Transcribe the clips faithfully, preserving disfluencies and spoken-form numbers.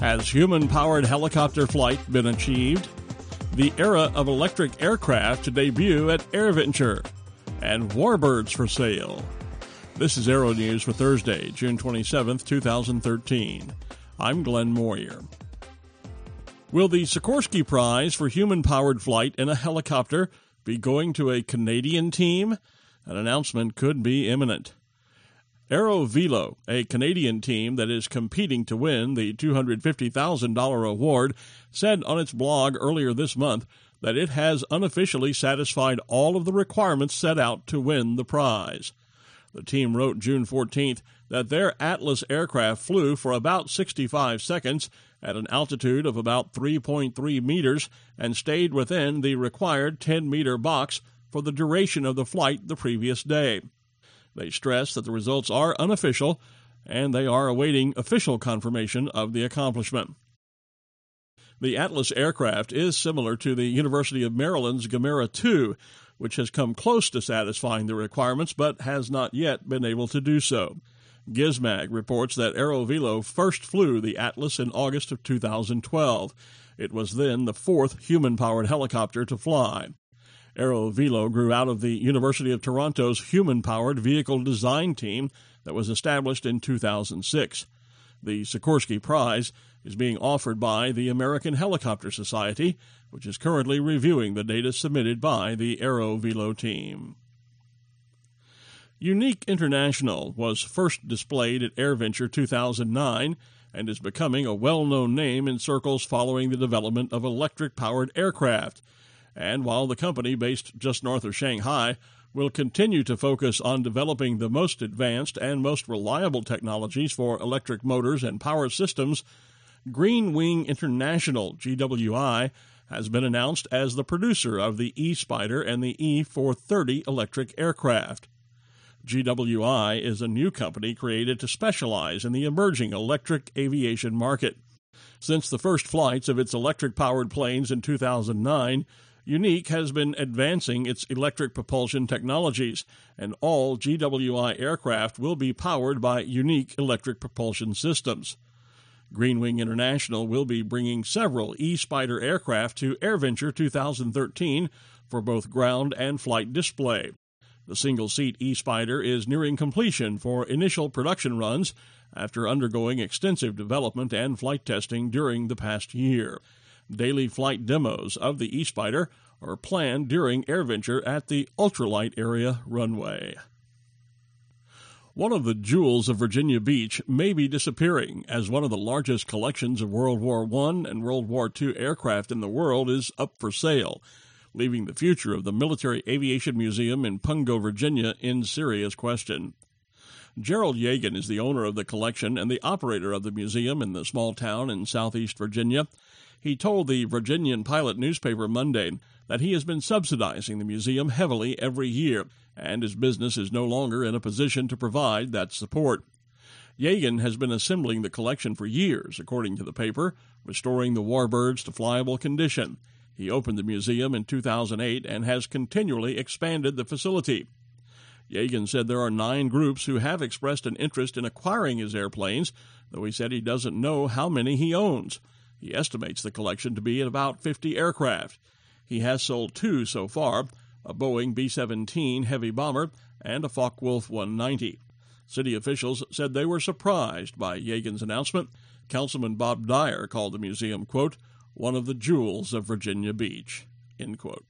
Has human-powered helicopter flight been achieved? The era of electric aircraft to debut at AirVenture. And warbirds for sale. This is Aero News for Thursday, June twenty-seventh, twenty thirteen. I'm Glenn Moyer. Will the Sikorsky Prize for human-powered flight in a helicopter be going to a Canadian team? An announcement could be imminent. AeroVelo, a Canadian team that is competing to win the two hundred fifty thousand dollars award, said on its blog earlier this month that it has unofficially satisfied all of the requirements set out to win the prize. The team wrote June fourteenth that their Atlas aircraft flew for about sixty-five seconds at an altitude of about three point three meters and stayed within the required ten-meter box for the duration of the flight the previous day. They stress that the results are unofficial, and they are awaiting official confirmation of the accomplishment. The Atlas aircraft is similar to the University of Maryland's Gamera two, which has come close to satisfying the requirements but has not yet been able to do so. Gizmag reports that AeroVelo first flew the Atlas in August of two thousand twelve. It was then the fourth human-powered helicopter to fly. AeroVelo grew out of the University of Toronto's human-powered vehicle design team that was established in two thousand six. The Sikorsky Prize is being offered by the American Helicopter Society, which is currently reviewing the data submitted by the AeroVelo team. Unique International was first displayed at AirVenture two thousand nine and is becoming a well-known name in circles following the development of electric-powered aircraft. And while the company, based just north of Shanghai, will continue to focus on developing the most advanced and most reliable technologies for electric motors and power systems, Green Wing International, G W I, has been announced as the producer of the E-Spider and the E four thirty electric aircraft. G W I is a new company created to specialize in the emerging electric aviation market. Since the first flights of its electric-powered planes in two thousand nine, Unique has been advancing its electric propulsion technologies, and all G W I aircraft will be powered by Unique electric propulsion systems. Greenwing International will be bringing several E-Spider aircraft to AirVenture two thousand thirteen for both ground and flight display. The single-seat E-Spider is nearing completion for initial production runs after undergoing extensive development and flight testing during the past year. Daily flight demos of the E-Spider are planned during AirVenture at the Ultralight Area runway. One of the jewels of Virginia Beach may be disappearing, as one of the largest collections of World War One and World War Two aircraft in the world is up for sale, leaving the future of the Military Aviation Museum in Pungo, Virginia, in serious question. Gerald Yagan is the owner of the collection and the operator of the museum in the small town in southeast Virginia. He told the Virginian Pilot newspaper Monday that he has been subsidizing the museum heavily every year, and his business is no longer in a position to provide that support. Yagan has been assembling the collection for years, according to the paper, restoring the warbirds to flyable condition. He opened the museum in two thousand eight and has continually expanded the facility. Yagan said there are nine groups who have expressed an interest in acquiring his airplanes, though he said he doesn't know how many he owns. He estimates the collection to be at about fifty aircraft. He has sold two so far, a Boeing B seventeen heavy bomber and a Focke-Wulf one ninety. City officials said they were surprised by Yagan's announcement. Councilman Bob Dyer called the museum, quote, one of the jewels of Virginia Beach, end quote.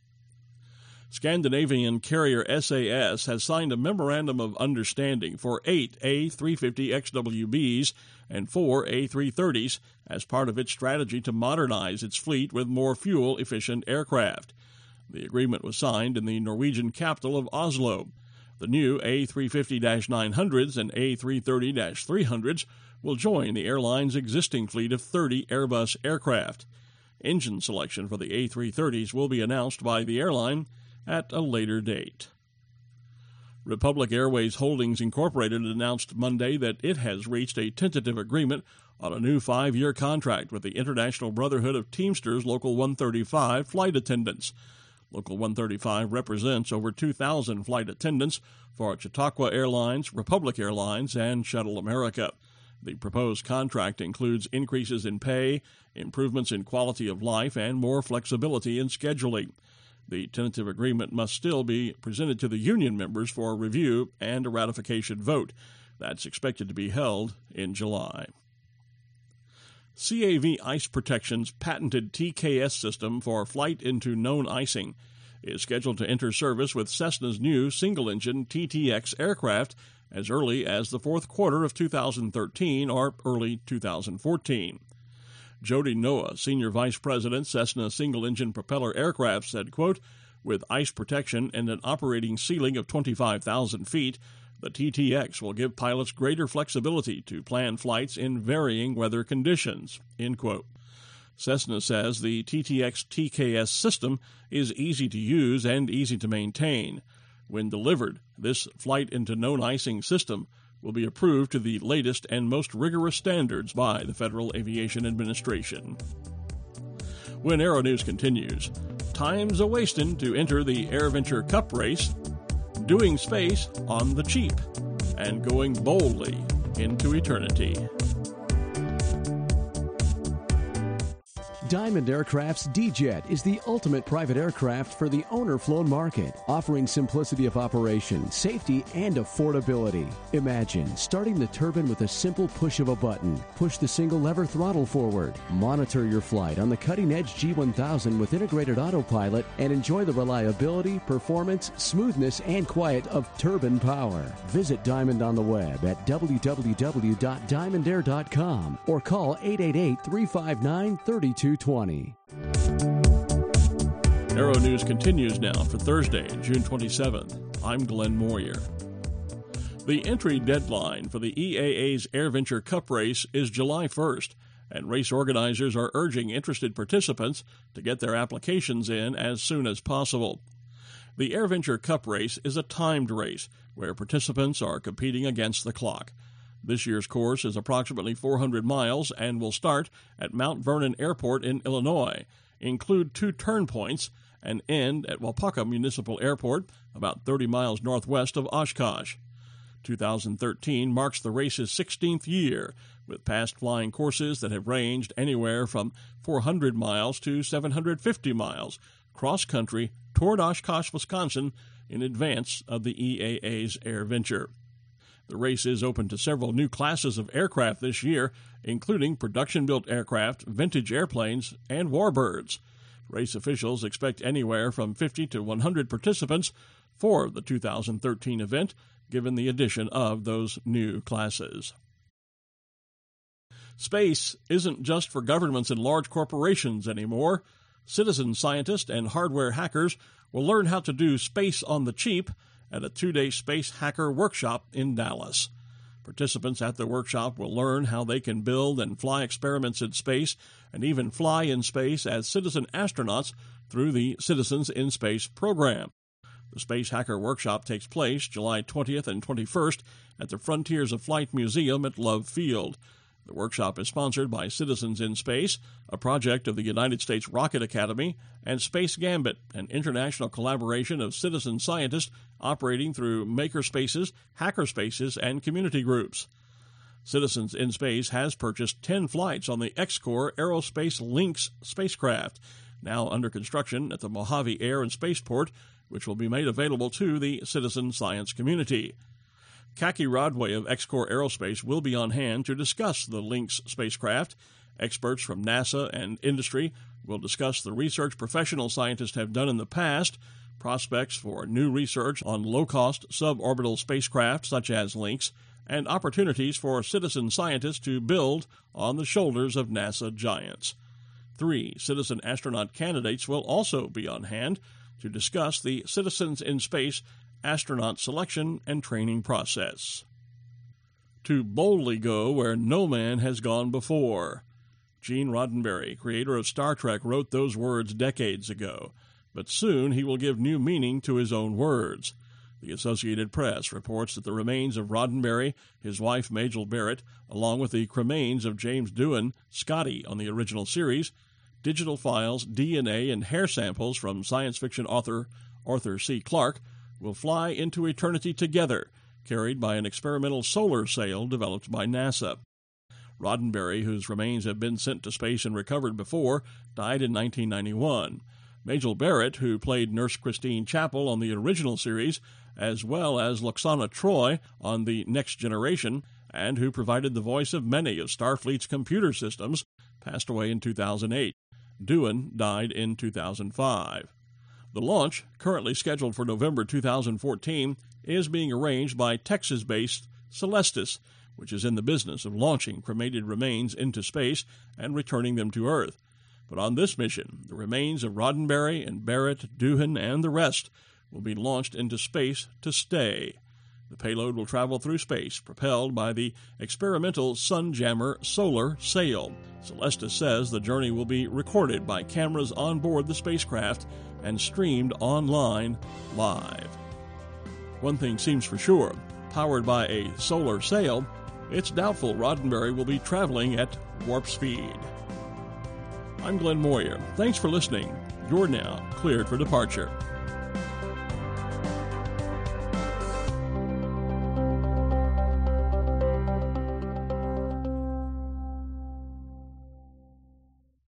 Scandinavian carrier S A S has signed a memorandum of understanding for eight A three fifty X W Bs and four A three thirties as part of its strategy to modernize its fleet with more fuel-efficient aircraft. The agreement was signed in the Norwegian capital of Oslo. The new A three fifty nine hundreds and A three thirty three hundreds will join the airline's existing fleet of thirty Airbus aircraft. Engine selection for the A three thirties will be announced by the airline at a later date. Republic Airways Holdings Incorporated announced Monday that it has reached a tentative agreement on a new five-year contract with the International Brotherhood of Teamsters Local one thirty-five flight attendants. Local one thirty-five represents over two thousand flight attendants for Chautauqua Airlines, Republic Airlines, and Shuttle America. The proposed contract includes increases in pay, improvements in quality of life, and more flexibility in scheduling. The tentative agreement must still be presented to the union members for review and a ratification vote. That's expected to be held in July. C A V Ice Protection's patented T K S system for flight into known icing is scheduled to enter service with Cessna's new single-engine T T X aircraft as early as the fourth quarter of two thousand thirteen or early two thousand fourteen. Jody Noah, Senior Vice President, Cessna Single-Engine Propeller Aircraft, said, quote, "With ice protection and an operating ceiling of twenty-five thousand feet, the T T X will give pilots greater flexibility to plan flights in varying weather conditions," end quote. Cessna says the T T X T K S system is easy to use and easy to maintain. When delivered, this flight into known icing system will be approved to the latest and most rigorous standards by the Federal Aviation Administration. When Aero News continues, time's a-wastin' to enter the AirVenture Cup race, doing space on the cheap, and going boldly into eternity. Diamond Aircraft's D-Jet is the ultimate private aircraft for the owner-flown market, offering simplicity of operation, safety, and affordability. Imagine starting the turbine with a simple push of a button. Push the single-lever throttle forward. Monitor your flight on the cutting-edge G one thousand with integrated autopilot and enjoy the reliability, performance, smoothness, and quiet of turbine power. Visit Diamond on the web at w w w dot diamond air dot com or call eight eight eight, three five nine, three two twenty. Aero News continues now for Thursday, June twenty-seventh. I'm Glenn Moyer. The entry deadline for the E A A's AirVenture Cup race is July first, and race organizers are urging interested participants to get their applications in as soon as possible. The AirVenture Cup race is a timed race where participants are competing against the clock. This year's course is approximately four hundred miles and will start at Mount Vernon Airport in Illinois, include two turn points, and end at Waupaca Municipal Airport, about thirty miles northwest of Oshkosh. two thousand thirteen marks the race's sixteenth year, with past flying courses that have ranged anywhere from four hundred miles to seven hundred fifty miles, cross-country toward Oshkosh, Wisconsin, in advance of the E A A's AirVenture. The race is open to several new classes of aircraft this year, including production-built aircraft, vintage airplanes, and warbirds. Race officials expect anywhere from fifty to one hundred participants for the two thousand thirteen event, given the addition of those new classes. Space isn't just for governments and large corporations anymore. Citizen scientists and hardware hackers will learn how to do space on the cheap at a two-day space hacker workshop in Dallas. Participants at the workshop will learn how they can build and fly experiments in space and even fly in space as citizen astronauts through the Citizens in Space program. The Space Hacker Workshop takes place July twentieth and twenty-first at the Frontiers of Flight Museum at Love Field. The workshop is sponsored by Citizens in Space, a project of the United States Rocket Academy, and Space Gambit, an international collaboration of citizen scientists operating through makerspaces, hackerspaces, and community groups. Citizens in Space has purchased ten flights on the X-Corps Aerospace Lynx spacecraft, now under construction at the Mojave Air and Spaceport, which will be made available to the citizen science community. Kaki Rodway of X-Corps Aerospace will be on hand to discuss the Lynx spacecraft. Experts from NASA and industry will discuss the research professional scientists have done in the past, prospects for new research on low-cost suborbital spacecraft such as Lynx, and opportunities for citizen scientists to build on the shoulders of NASA giants. Three citizen astronaut candidates will also be on hand to discuss the Citizens in Space astronaut selection and training process. To boldly go where no man has gone before. Gene Roddenberry, creator of Star Trek, wrote those words decades ago, but soon he will give new meaning to his own words. The Associated Press reports that the remains of Roddenberry, his wife Majel Barrett, along with the cremains of James Doohan, Scotty on the original series, digital files, D N A, and hair samples from science fiction author Arthur C. Clarke will fly into eternity together, carried by an experimental solar sail developed by NASA. Roddenberry, whose remains have been sent to space and recovered before, died in nineteen ninety-one. Majel Barrett, who played Nurse Christine Chapel on the original series, as well as Lwaxana Troi on the Next Generation, and who provided the voice of many of Starfleet's computer systems, passed away in two thousand eight. Doohan died in two thousand five. The launch, currently scheduled for November two thousand fourteen, is being arranged by Texas-based Celestis, which is in the business of launching cremated remains into space and returning them to Earth. But on this mission, the remains of Roddenberry and Barrett, Doohan, and the rest will be launched into space to stay. The payload will travel through space, propelled by the experimental Sunjammer solar sail. Celestis says the journey will be recorded by cameras on board the spacecraft and streamed online live. One thing seems for sure: powered by a solar sail, it's doubtful Roddenberry will be traveling at warp speed. I'm Glenn Moyer. Thanks for listening. You're now cleared for departure.